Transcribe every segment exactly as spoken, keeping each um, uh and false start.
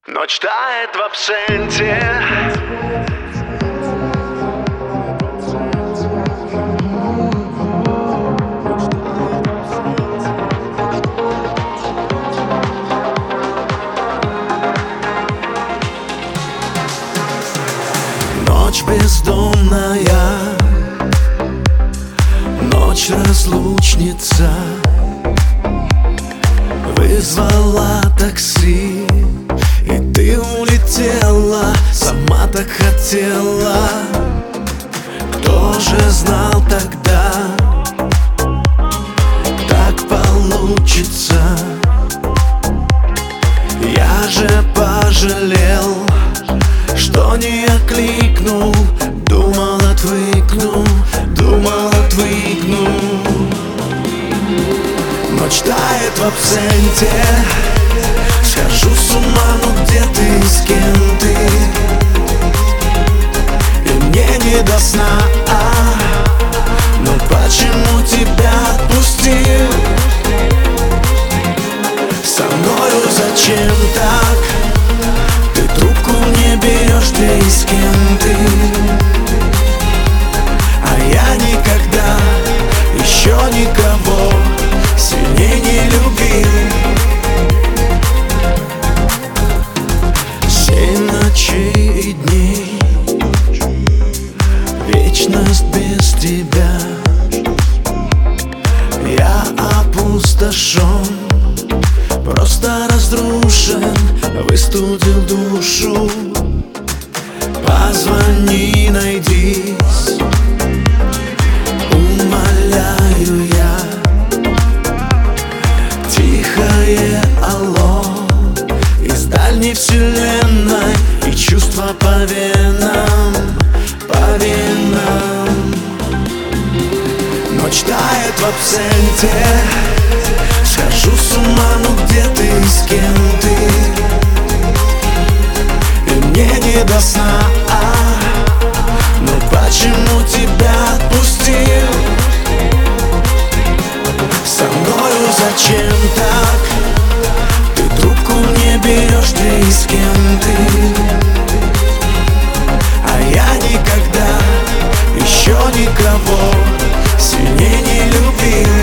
Ночь тает в абсенте. Ночь бездомная, ночь разлучница. Вызвала такси, и ты улетела, сама так хотела. Кто же знал тогда, так получится? Я же пожалел, что не окликнул. Думал, отвыкну, думал, отвыкну. Ночь тает в абсенте. Схожу с ума, ну где ты, с кем ты? И мне не до сна, а, но почему тебя отпустил? Со мною зачем так? Ты трубку не берешь, где и с кем ты? А я никогда еще никого сильнее не любил. Семь ночей и дней, вечность без тебя. Я опустошен, просто разрушен, выстудил душу. Позвони, найдись, умоляю я. Тихое алло из дальней вселенной, и чувства по венам, по венам. Ночь тает в абсенте. Схожу с ума, ну где ты, с кем ты? И мне не до сна, а, но почему тебя отпустил? Со мною зачем так? Ты трубку не берешь, где и с кем ты? А я никогда еще никого сильнее не любил.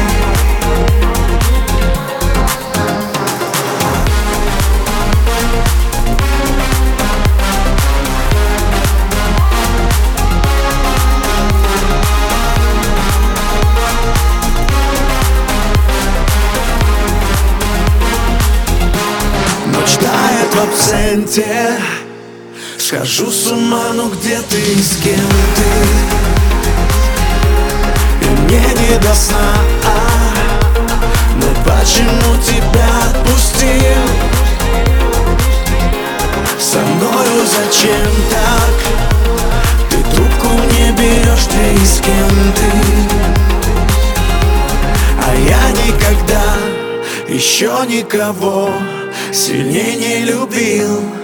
В абсенте. Схожу с ума, ну где ты, с кем ты? И мне не до сна, а, но почему тебя отпустил? Со мною зачем так? Ты трубку не берешь, где и с кем ты? А я никогда еще никого сильнее не любил.